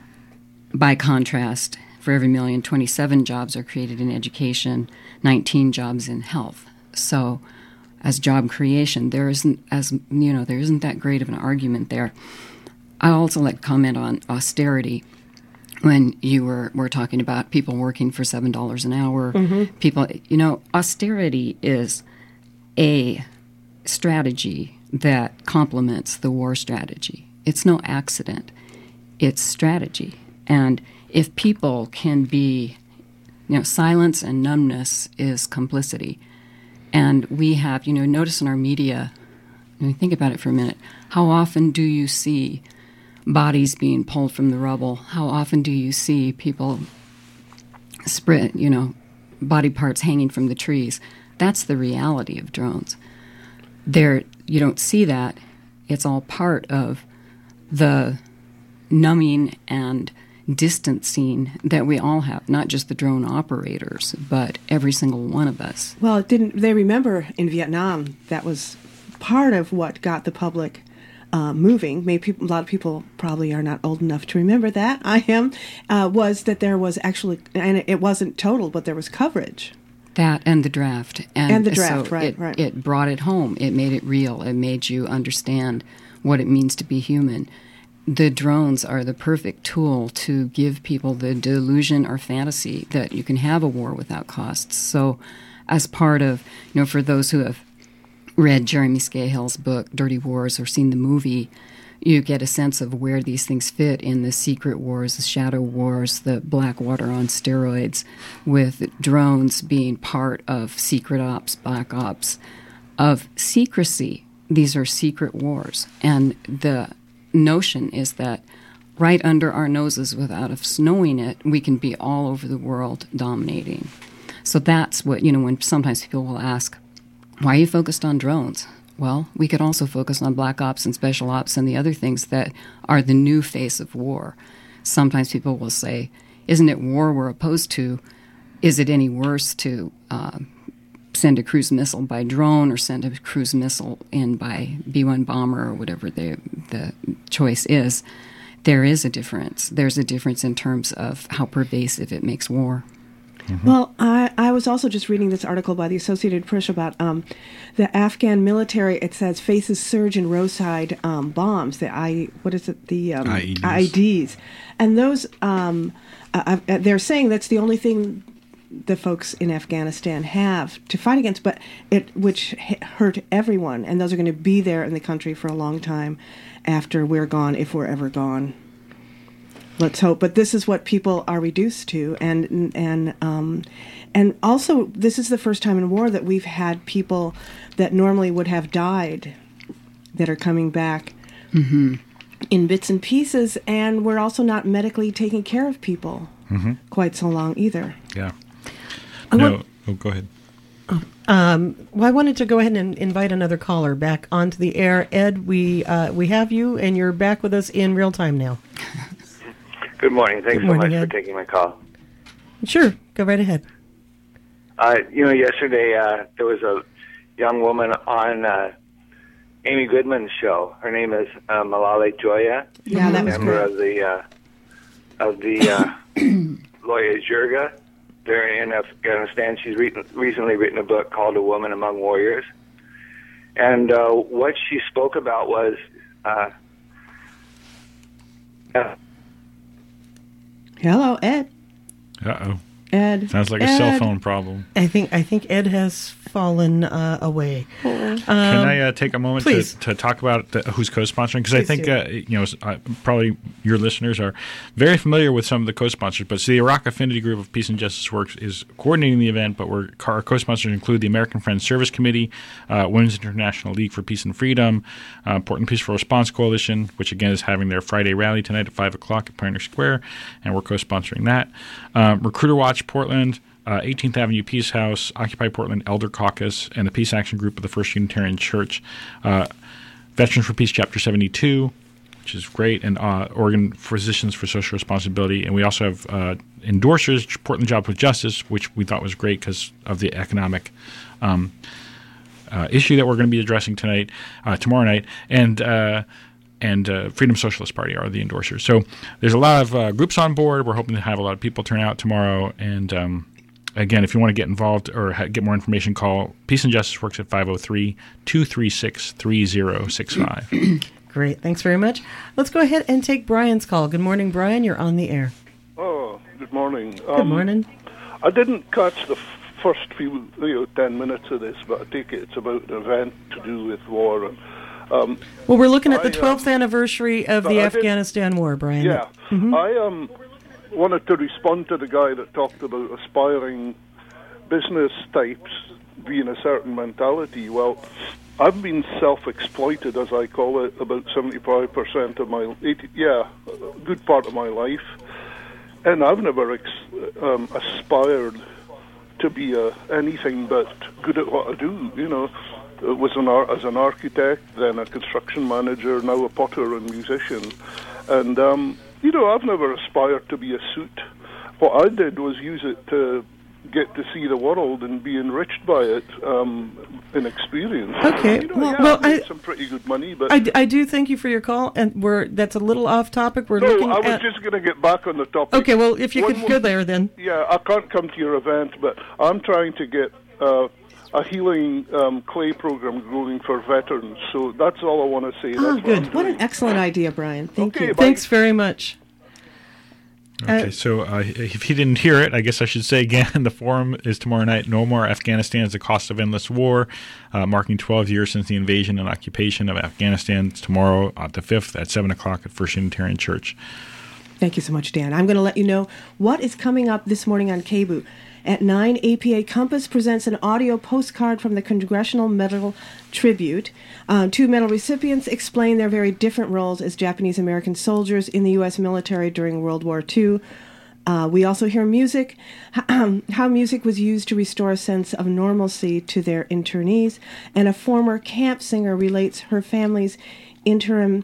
S7: By contrast, for every million, 27 jobs are created in education, 19 jobs in health. So, as job creation, there isn't that great of an argument there. I also like to comment on austerity. When you were talking about people working for $7 an hour, people, austerity is a strategy that complements the war strategy. It's no accident. It's strategy. And if people can be, silence and numbness is complicity. And we have, notice in our media, think about it for a minute, how often do you see bodies being pulled from the rubble? How often do you see people spread, body parts hanging from the trees? That's the reality of drones. You don't see that. It's all part of the numbing and distancing that we all have, not just the drone operators, but every single one of us.
S5: Well, they remember in Vietnam, that was part of what got the public moving. A lot of people probably are not old enough to remember that. I am. Was that there was actually, and it wasn't total, but there was coverage.
S7: That and the draft.
S5: And the draft,
S7: so
S5: right.
S7: It brought it home. It made it real. It made you understand what it means to be human. The drones are the perfect tool to give people the delusion or fantasy that you can have a war without costs. So as part of, for those who have read Jeremy Scahill's book, Dirty Wars, or seen the movie, you get a sense of where these things fit in the secret wars, the shadow wars, the Blackwater on steroids, with drones being part of secret ops, black ops, of secrecy. These are secret wars. And the notion is that right under our noses, without us knowing it, we can be all over the world dominating. So that's what, when sometimes people will ask, why are you focused on drones? Well, we could also focus on black ops and special ops and the other things that are the new face of war. Sometimes people will say, isn't it war we're opposed to? Is it any worse to send a cruise missile by drone or send a cruise missile in by B-1 bomber or whatever the choice is? There is a difference. There's a difference in terms of how pervasive it makes war.
S5: Mm-hmm. Well, I was also just reading this article by the Associated Press about the Afghan military. It says faces surge in roadside bombs. The IEDs, and those they're saying that's the only thing the folks in Afghanistan have to fight against, but which hurt everyone, and those are going to be there in the country for a long time after we're gone, if we're ever gone. Let's hope. But this is what people are reduced to, and also this is the first time in war that we've had people that normally would have died that are coming back in bits and pieces, and we're also not medically taking care of people quite so long either.
S6: Yeah. Go ahead.
S4: Well, I wanted to go ahead and invite another caller back onto the air. Ed, we have you, and you're back with us in real time now.
S11: Good morning. Thanks so much
S4: Ed.
S11: for taking my call.
S4: Sure. Go right ahead.
S11: Yesterday there was a young woman on Amy Goodman's show. Her name is Malala Joya.
S5: Yeah, that was
S11: member
S5: great.
S11: of the Loya Jirga. They're in Afghanistan. She's recently written a book called A Woman Among Warriors. And what she spoke about was
S5: Hello, Ed.
S6: Uh-oh.
S5: Ed.
S6: Sounds like a cell phone problem.
S4: I think Ed has fallen away.
S6: Can I take a moment to talk about who's co-sponsoring? Because I think probably your listeners are very familiar with some of the co-sponsors. But the Iraq Affinity Group of Peace and Justice Works is coordinating the event. But our co-sponsors include the American Friends Service Committee, Women's International League for Peace and Freedom, Portland Peaceful Response Coalition, which again is having their Friday rally tonight at 5 o'clock at Pioneer Square, and we're co-sponsoring that. Recruiter Watch Portland, 18th Avenue Peace House, Occupy Portland Elder Caucus, and the Peace Action Group of the First Unitarian Church, Veterans for Peace Chapter 72, which is great, and Oregon Physicians for Social Responsibility. And we also have endorsers, Portland Jobs with Justice, which we thought was great because of the economic issue that we're going to be addressing tomorrow night, and Freedom Socialist Party are the endorsers. So there's a lot of groups on board. We're hoping to have a lot of people turn out tomorrow. And again, if you want to get involved or get more information, call Peace and Justice Works at 503-236-3065.
S4: Great. Thanks very much. Let's go ahead and take Brian's call. Good morning, Brian. You're on the air.
S12: Oh, good morning.
S4: Good morning.
S12: I didn't catch the first few 10 minutes of this, but I take it it's about an event to do with war. And,
S4: well, we're looking at the 12th anniversary of the Afghanistan war, Brian.
S12: Yeah. Mm-hmm. I wanted to respond to the guy that talked about aspiring business types being a certain mentality. Well, I've been self-exploited, as I call it, about 75% of my, a good part of my life. And I've never aspired to be anything but good at what I do, It was as an architect, then a construction manager, now a potter and musician. And, I've never aspired to be a suit. What I did was use it to get to see the world and be enriched by it in experience.
S4: Okay.
S12: I made some pretty good money, but
S4: I do thank you for your call, and that's a little off topic.
S12: I was just going to get back on the topic.
S4: Okay, well, if you could go there, then.
S12: Yeah, I can't come to your event, but I'm trying to get a healing clay program going for veterans. So that's all I want to say.
S5: Oh, good. What an excellent idea, Brian. Thank you.
S12: Bye.
S4: Thanks very much.
S6: Okay, so if he didn't hear it, I guess I should say again, the forum is tomorrow night, No More Afghanistan is the Cost of Endless War, marking 12 years since the invasion and occupation of Afghanistan. It's tomorrow, the 5th, at 7 o'clock at First Unitarian Church.
S5: Thank you so much, Dan. I'm going to let you know what is coming up this morning on KBOO. At 9, APA Compass presents an audio postcard from the Congressional Medal Tribute. 2 medal recipients explain their very different roles as Japanese-American soldiers in the U.S. military during World War II. We also hear music, how music was used to restore a sense of normalcy to their internees, and a former camp singer relates her family's internment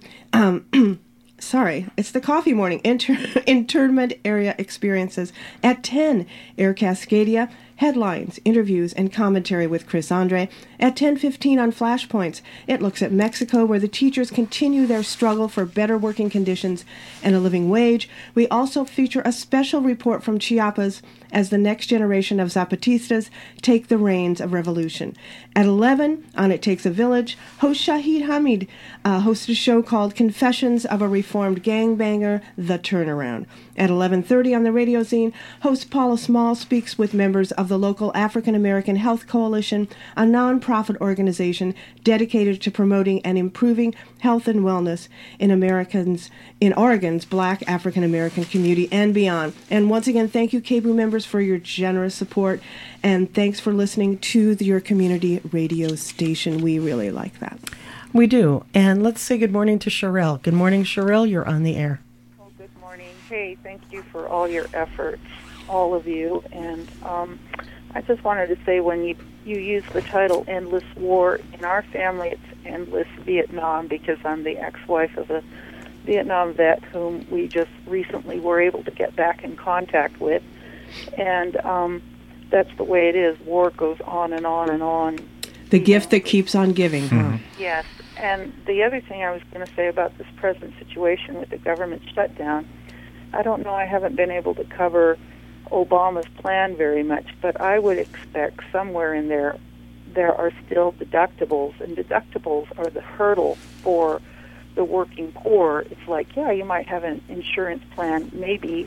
S5: area experiences. At 10, Air Cascadia, headlines, interviews, and commentary with Chris Andre. At 10:15 on Flashpoints, it looks at Mexico, where the teachers continue their struggle for better working conditions and a living wage. We also feature a special report from Chiapas as the next generation of Zapatistas take the reins of revolution. At 11, on It Takes a Village, host Shahid Hamid hosts a show called Confessions of a Reformed Gangbanger, The Turnaround. At 11:30 on the Radio Zine, host Paula Small speaks with members of the local African American Health Coalition, a nonprofit organization dedicated to promoting and improving health and wellness in Oregon's Black African American community and beyond. And once again, thank you, KBOO members, for your generous support, and thanks for listening to your community radio station. We really like that.
S4: We do. And let's say good morning to Sherelle. Good morning, Sherelle. You're on the air.
S13: Oh, good morning. Hey, thank you for all your efforts, all of you. And I just wanted to say, when you use the title Endless War, in our family it's Endless Vietnam, because I'm the ex-wife of a Vietnam vet whom we just recently were able to get back in contact with. And that's the way it is. War goes on and on and on.
S5: The gift that keeps on giving. Huh?
S13: Yes. And the other thing I was going to say about this present situation with the government shutdown, I don't know, I haven't been able to cover Obama's plan very much, but I would expect somewhere in there are still deductibles, and deductibles are the hurdle for the working poor. It's like, yeah, you might have an insurance plan, maybe,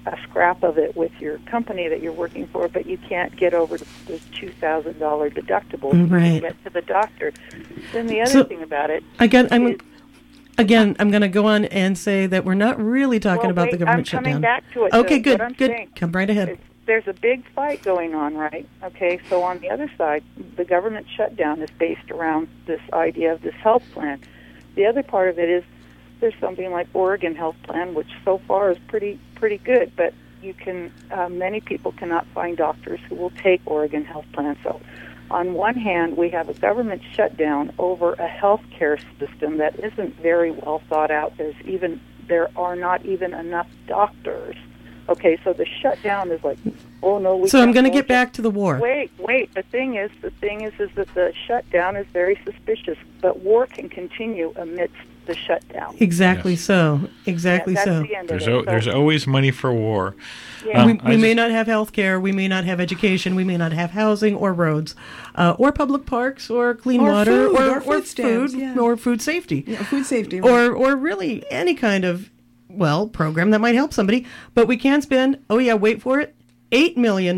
S13: a scrap of it with your company that you're working for, but you can't get over the $2,000 deductible
S4: Right.
S13: to get to the doctor. Then the other thing about it
S4: I'm going to go on and say that we're not really talking about the government
S13: I'm coming
S4: shutdown.
S13: back to it.
S4: Okay,
S13: So
S4: good,
S13: what I'm
S4: good.
S13: saying,
S4: Come right ahead.
S13: there's a big fight going on, right? Okay, so on the other side, the government shutdown is based around this idea of this health plan. The other part of it is there's something like Oregon Health Plan, which so far is pretty good, but you can many people cannot find doctors who will take Oregon Health Plan. So on one hand, we have a government shutdown over a health care system that isn't very well thought out. There are not even enough doctors. Okay, so the shutdown is like, oh no, we.
S4: So I'm going to
S13: can't
S4: get back to the war.
S13: Wait. The thing is that the shutdown is very suspicious, but war can continue amidst the shutdown.
S4: Exactly so. Exactly
S13: that's
S4: so.
S13: the end of it.
S6: There's always money for war.
S13: Yeah.
S4: We may not have health care, we may not have education, we may not have housing or roads, or public parks, or clean
S5: Or
S4: water,
S5: food,
S4: or
S5: food stamps, yeah.
S4: or food safety.
S5: Yeah, food safety. Right.
S4: Or really any kind of, program that might help somebody. But we can spend, wait for it, $8 million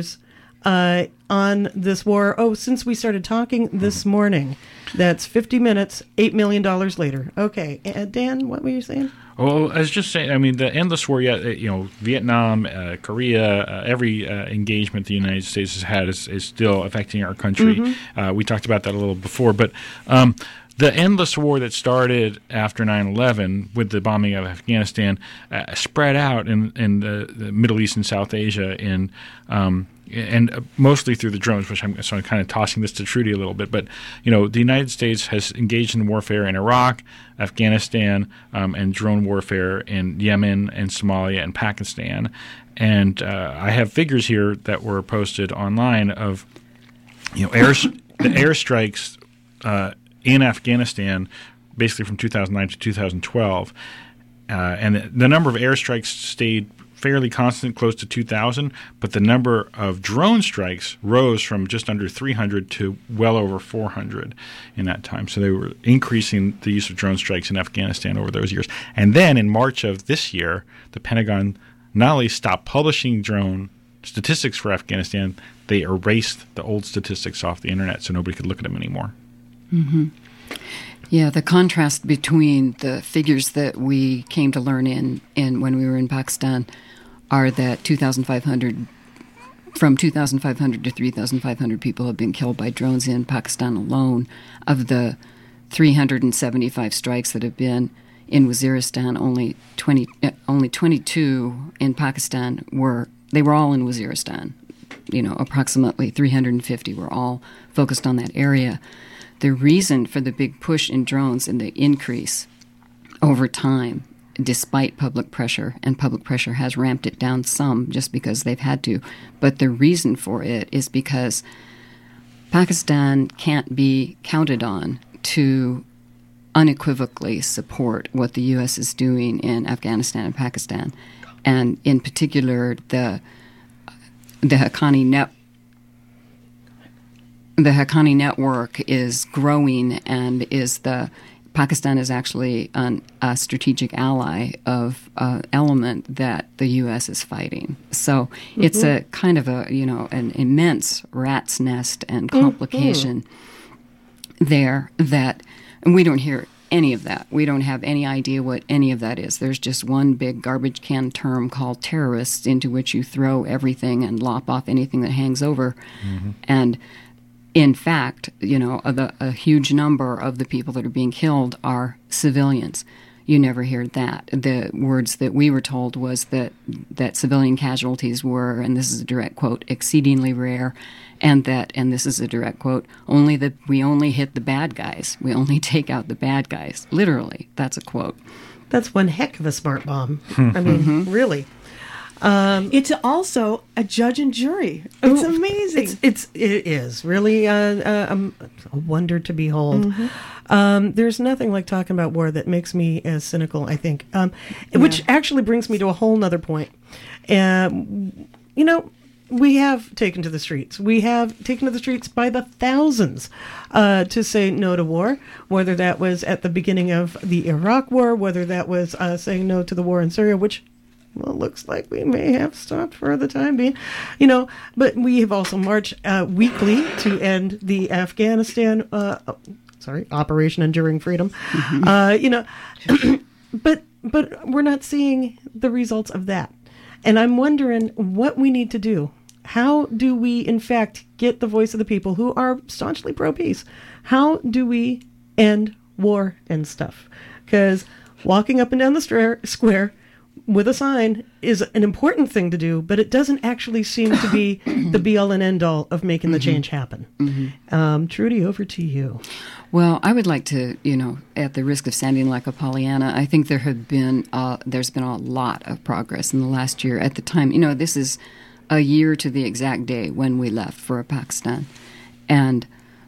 S4: on this war. Oh, since we started talking this morning. That's 50 minutes, $8 million later. Okay. Dan, what were you saying?
S6: Well, I was just saying, I mean, the endless war, Vietnam, Korea, every engagement the United States has had is still affecting our country.
S4: Mm-hmm.
S6: We talked about that a little before, but the endless war that started after 9/11 with the bombing of Afghanistan spread out in the Middle East and South Asia and mostly through the drones, which I'm kind of tossing this to Trudy a little bit. But, the United States has engaged in warfare in Iraq, Afghanistan, and drone warfare in Yemen and Somalia and Pakistan. And I have figures here that were posted online of, the airstrikes in Afghanistan, basically from 2009 to 2012. And the number of airstrikes stayed fairly constant, close to 2,000, but the number of drone strikes rose from just under 300 to well over 400 in that time. So they were increasing the use of drone strikes in Afghanistan over those years. And then in March of this year, the Pentagon not only stopped publishing drone statistics for Afghanistan, they erased the old statistics off the internet so nobody could look at them anymore.
S7: Mm-hmm. Yeah, the contrast between the figures that we came to learn in when we were in Pakistan are that from 2,500 to 3,500 people have been killed by drones in Pakistan alone. Of the 375 strikes that have been in Waziristan, only 22 in Pakistan were all in Waziristan. Approximately 350 were all focused on that area. The reason for the big push in drones and the increase over time, despite public pressure, and public pressure has ramped it down some just because they've had to, but the reason for it is because Pakistan can't be counted on to unequivocally support what the U.S. is doing in Afghanistan and Pakistan, and in particular the Haqqani network is growing, and Pakistan is actually a strategic ally of element that the U.S. is fighting. So it's a kind of an immense rat's nest and complication there and we don't hear any of that. We don't have any idea what any of that is. There's just one big garbage can term called terrorists into which you throw everything and lop off anything that hangs over. Mm-hmm. And in fact, a huge number of the people that are being killed are civilians. You never hear that. The words that we were told was that civilian casualties were, and this is a direct quote, exceedingly rare, and this is a direct quote, we only hit the bad guys. We only take out the bad guys. Literally, that's a quote.
S4: That's one heck of a smart bomb. I mean, really.
S5: It's also a judge and jury. It's amazing.
S4: It is really a wonder to behold. Mm-hmm. There's nothing like talking about war that makes me as cynical, I think. Which actually brings me to a whole nother point. We have taken to the streets. We have taken to the streets by the thousands to say no to war, whether that was at the beginning of the Iraq War, whether that was saying no to the war in Syria, which well, it looks like we may have stopped for the time being. But we have also marched weekly to end the Afghanistan, Operation Enduring Freedom. But we're not seeing the results of that. And I'm wondering what we need to do. How do we, in fact, get the voice of the people who are staunchly pro-peace? How do we end war and stuff? Because walking up and down the square with a sign is an important thing to do, but it doesn't actually seem to be the be-all and end-all of making the change happen. Trudy, over to you.
S7: Well, I would like to, at the risk of sounding like a Pollyanna, I think there's been a lot of progress in the last year. At the time, this is a year to the exact day when we left for Pakistan. And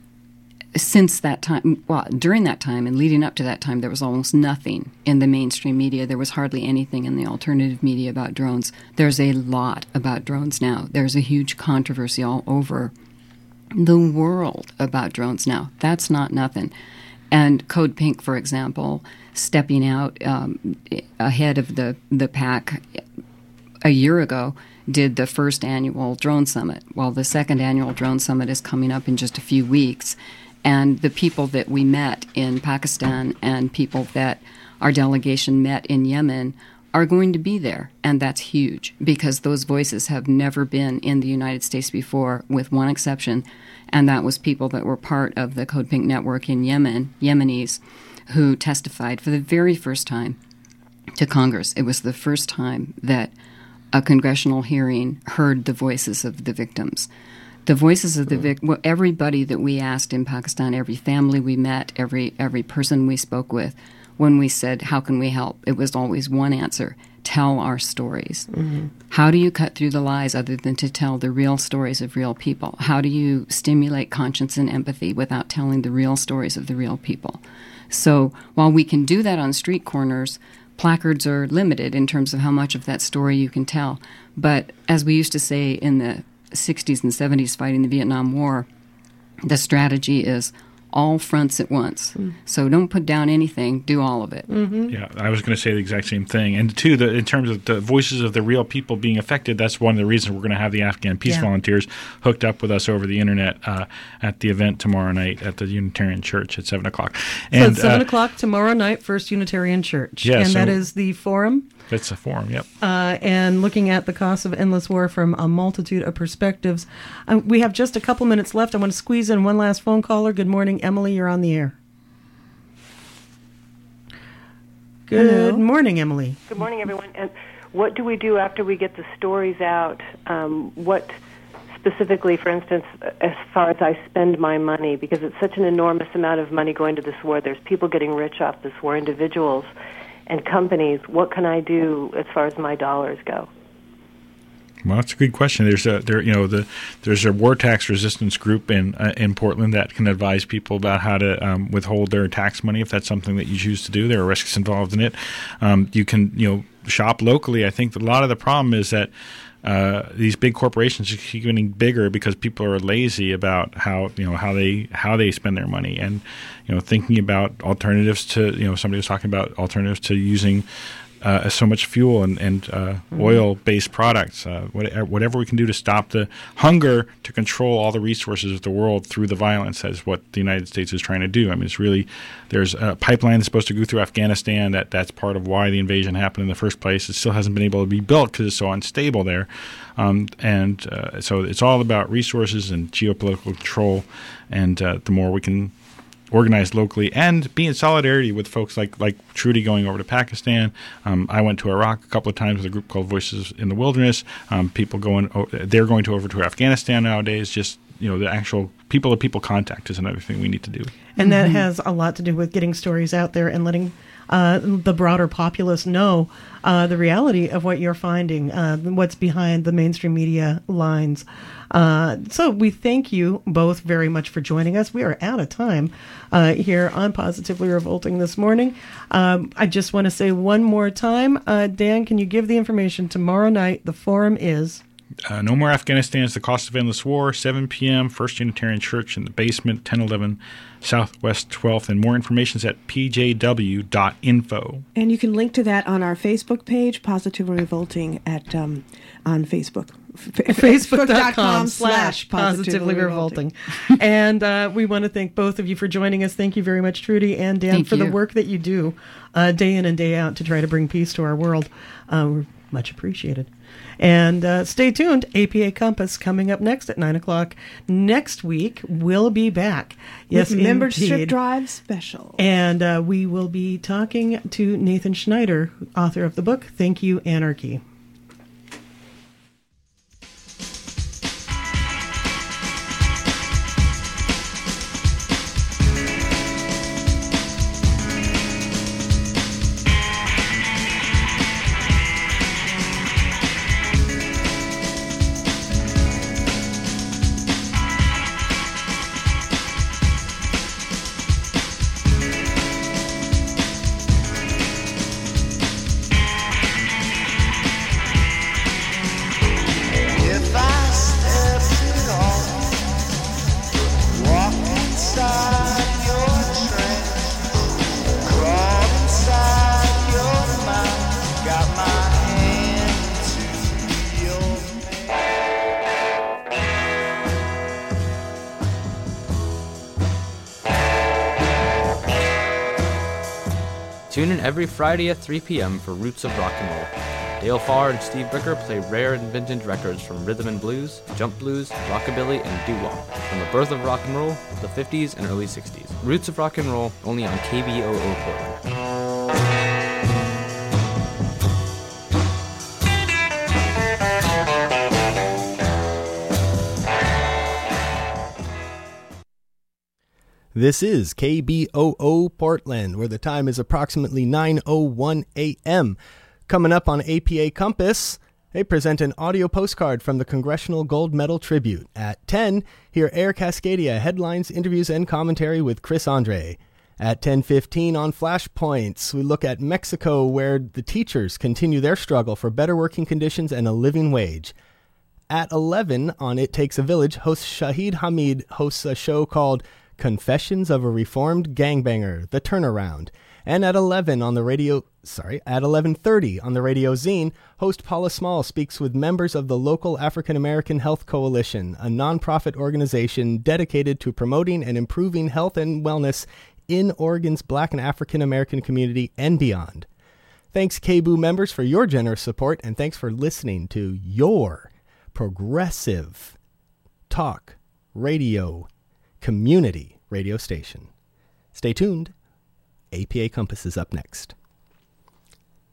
S7: since that time, during that time and leading up to that time, there was almost nothing in the mainstream media. There was hardly anything in the alternative media about drones. There's a lot about drones now. There's a huge controversy all over the world about drones now. That's not nothing. And Code Pink, for example, stepping out ahead of the pack a year ago, did the first annual drone summit. Well, the second annual drone summit is coming up in just a few weeks. And the people that we met in Pakistan and people that our delegation met in Yemen are going to be there. And that's huge because those voices have never been in the United States before, with one exception. And that was people that were part of the Code Pink network in Yemen, Yemenis, who testified for the very first time to Congress. It was the first time that a congressional hearing heard the voices of the victims. The voices of the everybody that we asked in Pakistan, every family we met, every person we spoke with, when we said, how can we help? It was always one answer: tell our stories. How do you cut through the lies other than to tell the real stories of real people? How do you stimulate conscience and empathy without telling the real stories of the real people? So while we can do that on street corners, placards are limited in terms of how much of that story you can tell. But as we used to say in the 60s and 70s fighting the Vietnam War, the strategy is all fronts at once. So don't put down anything, do all of it.
S6: Yeah, I was going to say the exact same thing. And two, in terms of the voices of the real people being affected, that's one of the reasons we're going to have the Afghan Peace Volunteers hooked up with us over the internet at the event tomorrow night at the Unitarian Church at 7 o'clock.
S4: So it's 7 o'clock tomorrow night, First Unitarian Church.
S6: Yeah,
S4: and that is the forum?
S6: That's a forum, yep.
S4: And looking at the cost of endless war from a multitude of perspectives. We have just a couple minutes left. I want to squeeze in one last phone caller. Good morning, Emily. You're on the air. Good morning, Emily.
S14: Good morning, everyone. And what do we do after we get the stories out? What specifically, for instance, as far as I spend my money, because it's such an enormous amount of money going to this war. There's people getting rich off this war, individuals and companies. What can I do as far as my dollars go?
S6: Well, that's a good question. There's a war tax resistance group in Portland that can advise people about how to withhold their tax money if that's something that you choose to do. There are risks involved in it. You can shop locally. I think that a lot of the problem is that these big corporations keep getting bigger because people are lazy about how they spend their money, and thinking about alternatives to somebody was talking about alternatives to using so much fuel and oil-based products. Whatever we can do to stop the hunger to control all the resources of the world through the violence, that is what the United States is trying to do. I mean, it's really, there's a pipeline that's supposed to go through Afghanistan. That's part of why the invasion happened in the first place. It still hasn't been able to be built because it's so unstable there. So it's all about resources and geopolitical control. And the more we can organize locally and be in solidarity with folks like Trudy going over to Pakistan. I went to Iraq a couple of times with a group called Voices in the Wilderness. They're going over to Afghanistan nowadays. Just the actual people-to-people contact is another thing we need to do.
S4: And that has a lot to do with getting stories out there and letting the broader populace know the reality of what you're finding, what's behind the mainstream media lines. So we thank you both very much for joining us. We are out of time here on Positively Revolting this morning. I just want to say one more time, Dan, can you give the information? Tomorrow night, the forum is...
S6: No More Afghanistan is the Cost of Endless War, 7 p.m., First Unitarian Church in the basement, 1011 Southwest 12th. And more information is at pjw.info.
S5: And you can link to that on our Facebook page, Positively Revolting, on Facebook.
S4: Facebook.com/Positively Revolting. And we want to thank both of you for joining us. Thank you very much, Trudy and Dan, for the work that you do day in and day out to try to bring peace to our world. We're much appreciated. And stay tuned. APA Compass coming up next at 9 o'clock next week. We'll be back. Yes,
S5: with Membership
S4: indeed.
S5: Drive special.
S4: And we will be talking to Nathan Schneider, author of the book, Thank You, Anarchy.
S15: Tune in every Friday at 3 p.m. for Roots of Rock and Roll. Dale Farr and Steve Bricker play rare and vintage records from rhythm and blues, jump blues, rockabilly, and doo-wop, from the birth of rock and roll, the 50s and early 60s. Roots of Rock and Roll, only on KBOO Portland.
S16: This is KBOO Portland, where the time is approximately 9:01 a.m. Coming up on APA Compass, they present an audio postcard from the Congressional Gold Medal Tribute. At 10, hear Air Cascadia headlines, interviews, and commentary with Chris Andre. At 10:15 on Flashpoints, we look at Mexico, where the teachers continue their struggle for better working conditions and a living wage. At 11 on It Takes a Village, host Shahid Hamid hosts a show called Confessions of a Reformed Gangbanger, The Turnaround. And at 11 on the radio, at 11:30 on the Radio Zine, host Paula Small speaks with members of the local African American Health Coalition, a nonprofit organization dedicated to promoting and improving health and wellness in Oregon's Black and African American community and beyond. Thanks, KBOO members, for your generous support, and thanks for listening to your progressive talk radio community radio station. Stay tuned. APA Compass is up next.